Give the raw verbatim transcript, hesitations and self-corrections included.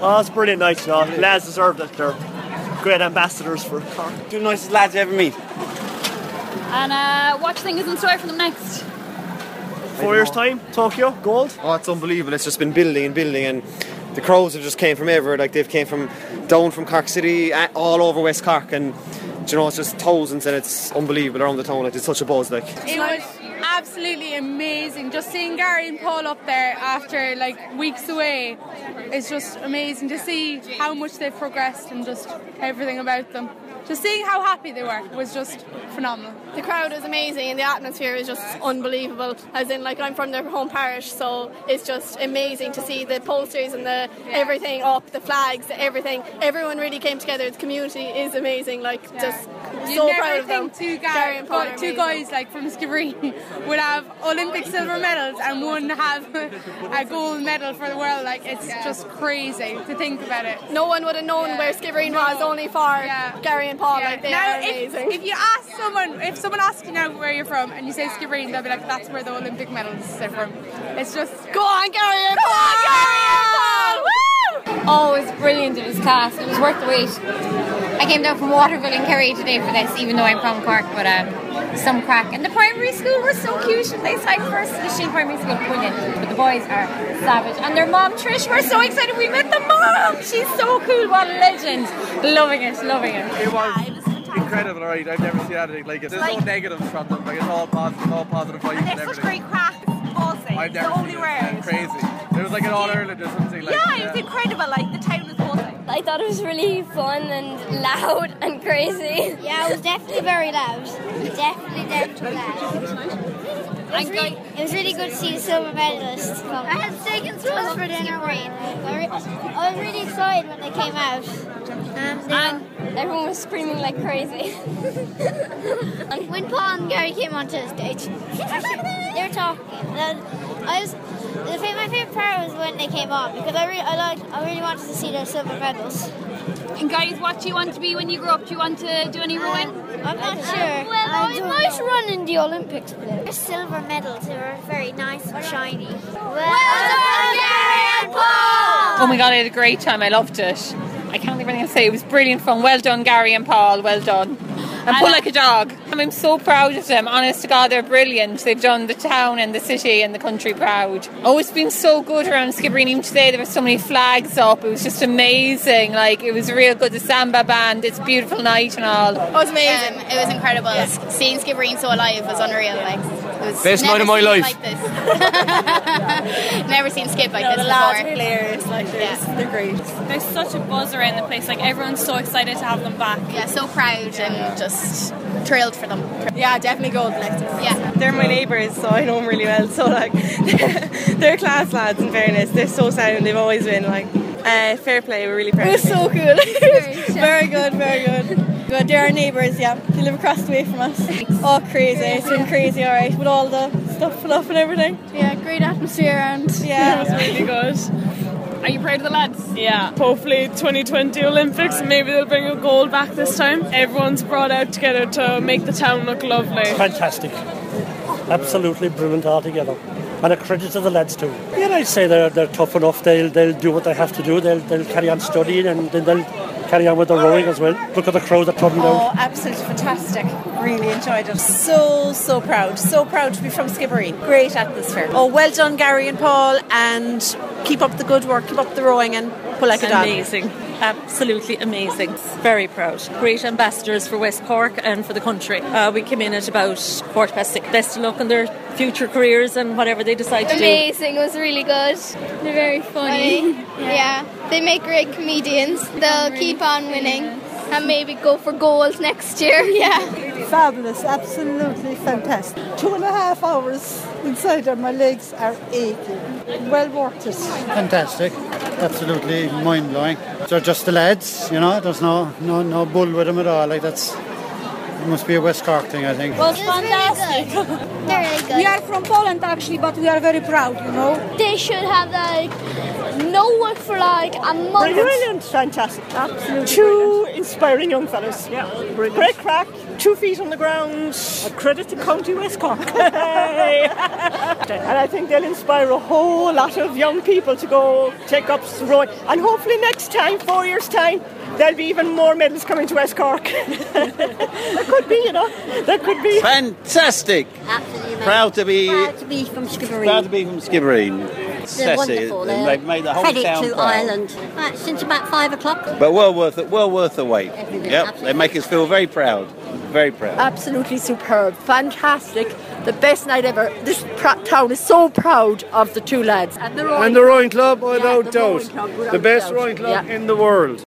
Oh, it's a brilliant night, you know. The lads deserve it. They're great ambassadors for Cork. Two of the nicest lads you ever meet. And uh, what do you think is in store for them next? Four years' time, Tokyo, gold. Oh, it's unbelievable. It's just been building and building, and the crowds have just came from everywhere. Like, they've came from down from Cork City, all over West Cork, and you know, it's just thousands, and it's unbelievable around the town. Like, it's such a buzz. Like, it was absolutely amazing. Just seeing Gary and Paul up there after like weeks away, it's just amazing to see how much they've progressed and just everything about them. Just seeing how happy they were was just phenomenal. The crowd was amazing and the atmosphere is just unbelievable. As in, like, I'm from their home parish, so it's just amazing to see the posters and the everything up, the flags, everything. Everyone really came together. The community is amazing. Like, yeah. just You'd so never proud of think them. Two, Gary and Paul two guys like from Skibbereen would have Olympic silver medals and one have a gold medal for the world. Like, it's yeah. just crazy to think about it. No one would have known yeah. where Skibbereen no. was only for yeah. Gary and Paul. Yeah. Like, they now, are amazing. If, if you ask someone, if someone asks you now where you're from and you say Skibbereen, they'll be like, that's where the Olympic medals are from. It's just go on, Gary and Go Paul! on, Gary and Paul! Woo! Oh, it was brilliant. It was class. It was worth the wait. I came down from Waterville in Kerry today for this, even though I'm from Cork, but um, some crack. And the primary school was so cute. They sang first to the Sheen Primary School, brilliant. But the boys are savage. And their mom, Trish, we're so excited we met the mom. She's so cool. What a legend. Loving it, loving it. It was, yeah, it was incredible, right? I've never seen anything like it. There's like, no negatives from them. Like, it's all positive, all positive vibes and, and everything. Such great crack. Ballsy. I've never seen it. It's crazy. It was like an All Ireland or something. Like, yeah, it was incredible. Like, the town was buzzing. I thought it was really fun and loud and crazy. Yeah, it was definitely very loud. Definitely, definitely loud. It was, really, it was really good to see the silver medalists come. I had steak and sauce for dinner. I was really excited when they came out. Um, they and were, everyone was screaming like crazy. And when Paul and Gary came onto the stage, they were talking. And I was, the, my favourite part was when they came on, because I really, I liked, I really wanted to see their silver medals. And guys, what do you want to be when you grow up? Do you want to do any rowing? I'm not sure. Um, well, I, I might know. run in the Olympics. Their silver medals, they were very nice and shiny. Well, well done, Gary and Paul! Oh my god, I had a great time. I loved it. I can't think of anything to say. It was brilliant fun. Well done, Gary and Paul. Well done. And pull like a dog. I'm so proud of them. Honest to God, they're brilliant. They've done the town and the city and the country proud. Oh, it's been so good around Skibbereen. Even today there were so many flags up. It was just amazing. Like, it was real good. The samba band. It's a beautiful night and all. It was amazing. Um, it was incredible. Yeah. Seeing Skibbereen so alive was unreal. Like, it was best night of my life. Like this. Never seen Skib like no, this the before. lads are hilarious. Like, yeah. They're great. There's such a buzz around the place. Like, everyone's so excited to have them back. Yeah, so proud yeah. and just thrilled for them. Yeah, definitely gold next. Yeah, they're my neighbours, so I know them really well. So like, they're class lads. In fairness, they're so sound. They've always been like uh, fair play. We're really proud. It was so cool. Very good, very good. Good. They're our neighbours. Yeah, they live across the way from us. Oh, crazy! It's been crazy. All right, with all the stuff full up and everything. Yeah, great atmosphere and yeah, it was really good. Are you proud of the lads? Yeah. Hopefully twenty twenty Olympics, maybe they'll bring a gold back this time. Everyone's brought out together to make the town look lovely. Fantastic. Absolutely brilliant altogether. And a credit to the lads too. Yeah, I'd say they're they're tough enough. They'll they'll do what they have to do. They'll they'll carry on studying and then they'll carry on with the rowing as well. Look at the crowd that come down. Oh, absolutely fantastic. Really enjoyed it. So, so proud. So proud to be from Skibbereen. Great atmosphere. Oh, well done, Gary and Paul, and keep up the good work, keep up the rowing and pull like a dog. Amazing. Absolutely amazing. Very proud. Great ambassadors for West Cork and for the country. Uh, we came in at about quarter past six. Best of luck in their future careers and whatever they decide to Amazing. do. Amazing. It was really good. They're very funny. funny. Yeah. yeah. They make great comedians. They'll keep on winning and maybe go for gold next year. Yeah. Fabulous. Absolutely fantastic. Two and a half hours inside and my legs are aching. Well worth it. Fantastic. Absolutely mind-blowing. They're just the lads, you know, there's no no no bull with them at all. Like, that's, it must be a West Cork thing, I think. Well, it's fantastic. Really good. They're really good. We are from Poland actually, but we are very proud, you know. They should have like no work for like a month. Brilliant, fantastic. Absolutely. Two inspiring young fellas. Yeah, brilliant. Great crack, two feet on the ground. A credit to County West Cork. And I think they'll inspire a whole lot of young people to go take up rowing. And hopefully next time, four years' time, there'll be even more medals coming to West Cork. There could be, you know. There could be. Fantastic. Absolutely. Proud to be. Proud to be from Skibbereen. Proud to be from Skibbereen. They're wonderful. They've They're made the whole credit town to proud. Ireland. Right, since about five o'clock. But well worth it. Well worth the wait. Everything, Yep. absolutely. They make us feel very proud. Very proud. Absolutely superb, fantastic, the best night ever. This pr- town is so proud of the two lads. And the rowing, And the rowing club, without the rowing doubt. club, without the best doubt. rowing club Yeah. in the world.